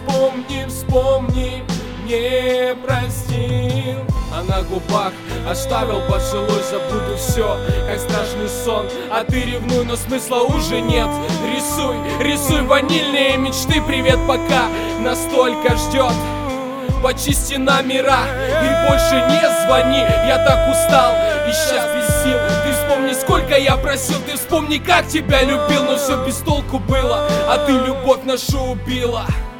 вспомни, вспомни, не простил. А на губах оставил поцелуй, забуду все, как страшный сон. А ты ревнуй, но смысла уже нет. Рисуй, рисуй ванильные мечты. Привет, пока настолько ждет. Почисти номера и больше не звони. Я так устал и сейчас без сил. Ты вспомни, сколько я просил. Ты вспомни, как тебя любил, но все без толку было. А ты любовь нашу убила.